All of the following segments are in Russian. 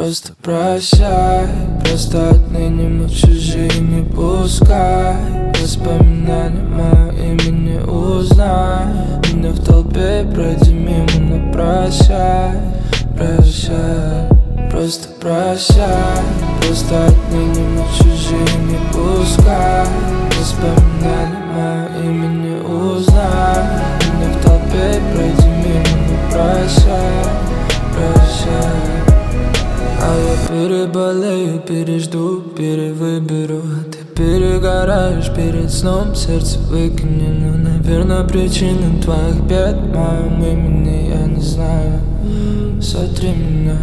Просто прощай, просто отныне мы чужие, не пускай воспоминания мое имя не узнай. Меня в толпе пройди мимо, но прощай, прощай. Просто прощай, просто отныне мы чужие, не пускай воспоминания мое имя не узнай. Меня в толпе пройди мимо, но прощай, прощай. А я переболею, пережду, перевыберу. Ты перегораешь перед сном, сердце выкини. Но, наверное, причина твоих бед в моем имени я не знаю. Сотри меня,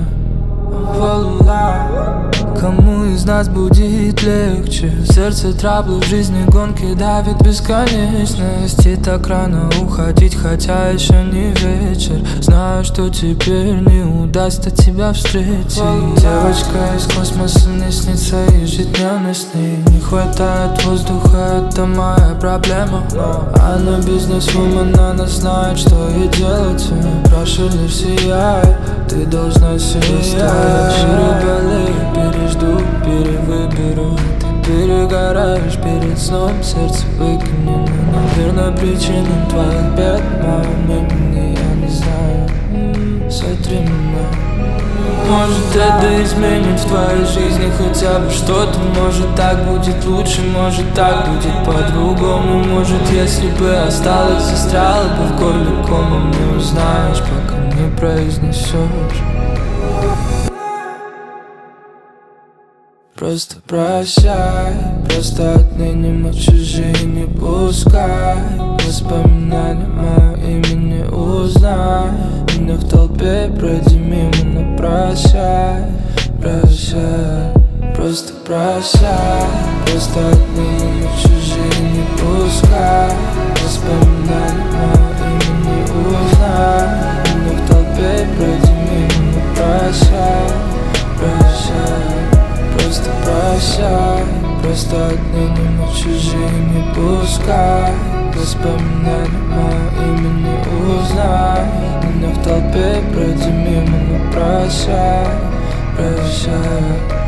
вуаля. Кому из нас будет легче? В сердце траблы, в жизни гонки давит бесконечность. И так рано уходить, хотя еще не вечер. Знаю, что теперь не удастся тебя встретить. Девочка из космоса мне снится ежедневно с ней. Не хватает воздуха, это моя проблема. Она бизнесвумен, она знает, что ей делать. Прошу, лишь сияй, ты должна сиять. Переболею, пережду, перевыберу. Ты перегораешь перед сном, сердце выкини. Но, наверное, причина твоих бед в моем имени я не знаю. Сотри меня. Может, это изменит в твоей жизни хотя бы что-то. Может, так будет лучше, может, так будет по-другому. Может, если бы осталось, застряло бы в горле комом. Не узнаешь, пока не произнесешь. Просто прощай, просто отныне мы чужие, не пускай воспоминания мое имя не узнай. Меня в толпе пройди мимо, но прощай, прощай. Просто прощай, просто отныне мы чужие, не пускай воспоминания мое имя не узнай. Меня в толпе пройди мимо, но прощай, прощай. Просто прощай, просто отныне мы чужие, не пускай воспоминания мое имя не узнай. Меня в толпе пройди мимо, но прощай, прощай.